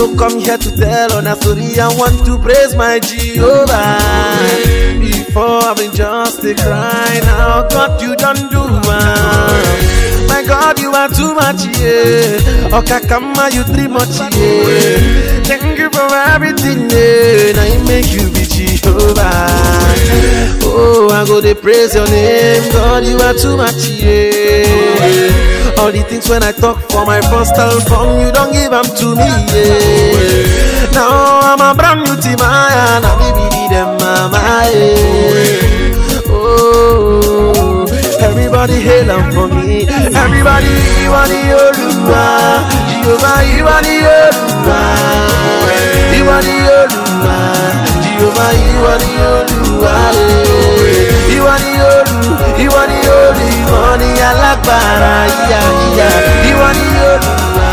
don't come here to tell on a story. I want to praise my Jehovah. Before I've been just a cry. Now God, you don't do one. My God, you are too much, yeah. Okakama, you too much, yeah. Thank you for everything, yeah. Now you make you be Jehovah. Oh, I go to praise your name. God, you are too much, yeah. All the things when I talk for my first album, you don't give them to me, yeah. Now I'm a brand new Timaya, now baby, them mama, yeah. Oh, everybody hail them for me. Everybody, you are the Oluwa. Jehovah, you are the Oluwa. You are the Oluwa. Jehovah, you are the Oluwa. You are the Oluwa. You are the Oluwa. Money alagbara, yeah. You are the Oluwa.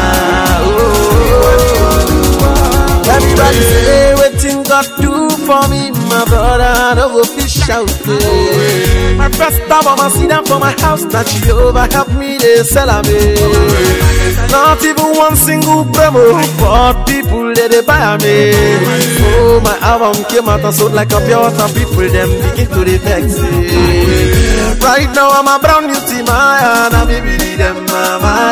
Oh, everybody say wetin God do for me, my brother. No go fish out. My first album, I see them for my house. That Jehovah help me, they sell me. Not even one single promo, but people they buy me. Oh, my album came out and sold like a pure water. People them begin to the vex. Right now I'm a brand new Timaya, and baby them mama.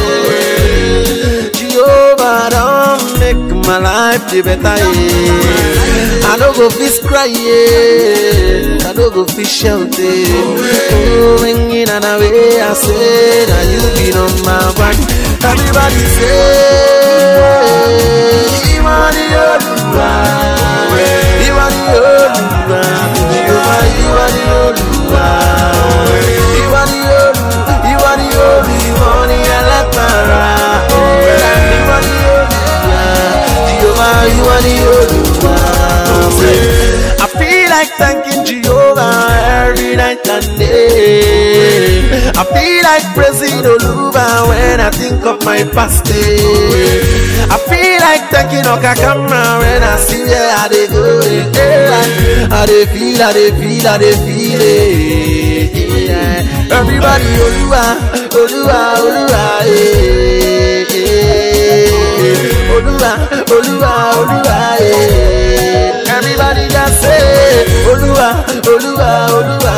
Jehovah don't make my life the better. I don't go fish cry, I don't go fish shout. Oh, ringing and away, I say that you be on my back. Everybody say, you are the Oluwa, you are the Oluwa, you are the Oluwa, you are the Oluwa, you are the Oluwa, money alagbara, you are the Oluwa, you are the Oluwa. I feel like thanking Jehovah every night and day. I feel like praising Oluwa when I think of my past day. I feel like thanking Okakama when I see where I dey go. I dey feel it. Everybody Oluwa, Oluwa, Oluwa, Oluwa, Oluwa, Oluwa, everybody just say Oluwa, Oluwa, Oluwa,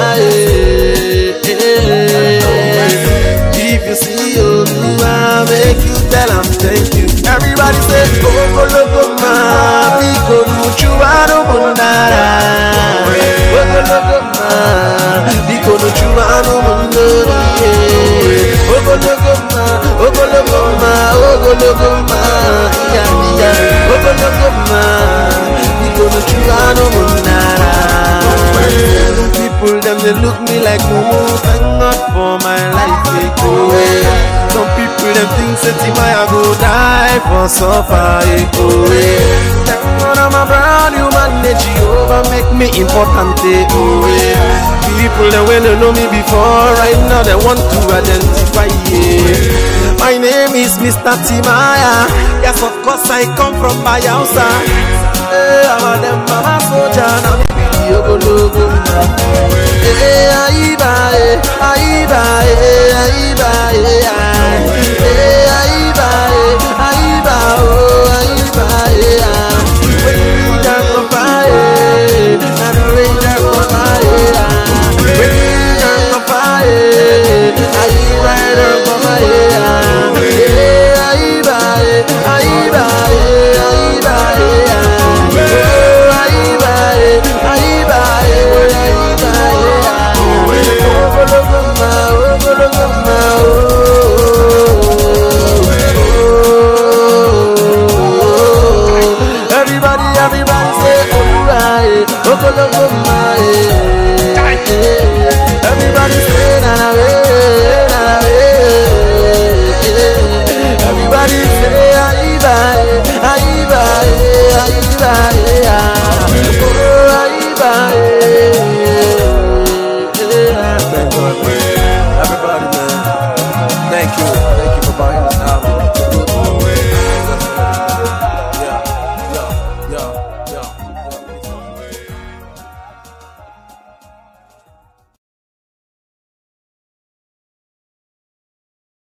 If you see Oluwa, make you tell him thank you. Everybody say Ogologoma, Bikonu Chuano Mundara. Ogologoma, Bikonu Chuano Mundara. Ogologoma, Ogologoma, Ogologoma, yeah. Ogologoma, Bikonu Chuano Mundara. People them they look me like mumu. Thank God for my life. Some people them think that Timaya go die for suffer. Thank God I'm a brand new man. Jehovah make me important. People that when they know me before, right now they want to identify. My name is Mr. Timaya. Yes, of course I come from Bayelsa. I'm a dem mama soldier. Now me be the Ogologoma. Aiba, aiba, aiba, aiba.